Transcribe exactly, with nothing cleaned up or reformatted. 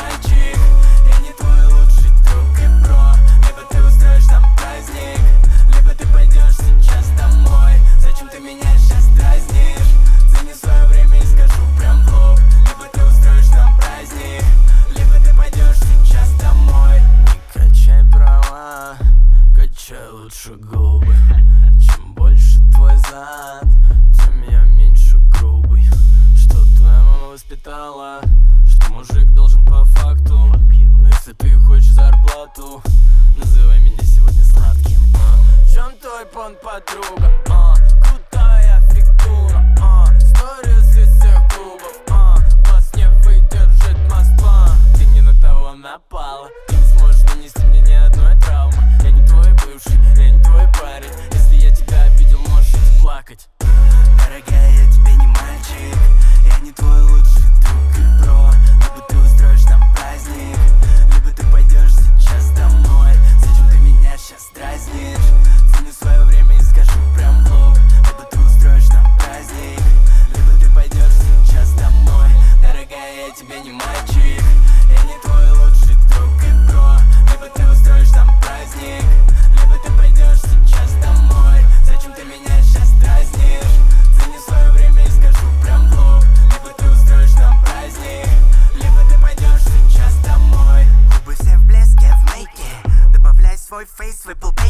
мальчик, я не твой лучший друг и бро. Либо ты устроишь там праздник, либо ты пойдешь сейчас домой. Зачем ты меня сейчас дразнишь? Цени свое время и скажу прям в лоб. Либо ты устроишь там праздник, либо ты пойдешь сейчас домой. Не качай права, качай лучше губы. Чем больше твой зад, тем я меньше грубый. Что твоя мама воспитала, что мужик должен по факту. Но если ты хочешь зарплату, называй меня сегодня сладким. а. В чем твой пон, подруга? А. Крутая фигура, а. Сторис из всех клубов, а. Вас не выдержит Москва. Ты не на того напала, ты не сможешь нанести мне ни одной травмы. Я не твой бывший, я не твой парень. Если я тебя обидел, можешь идти плакать. Дорогая, я тебе не мальчик, я не твой лучший друг и бро. Либо ты устроишь там праздник, либо ты пойдешь сейчас домой. Зачем ты меня сейчас дразнишь? Ценю свое время и скажу прям в лоб. Либо ты устроишь там праздник, либо ты пойдешь сейчас домой. Дорогая, я тебе не мальчик, я не твой лучший друг и бро. Либо ты устроишь там праздник, либо ты пойдешь сейчас домой. Зачем ты меня сейчас дразнишь? Цени свое время и скажу прям в лоб. Либо ты устроишь там праздник, либо ты пойдешь сейчас домой. Губы все в блеске, в мейке, добавляй свой фейс, выпал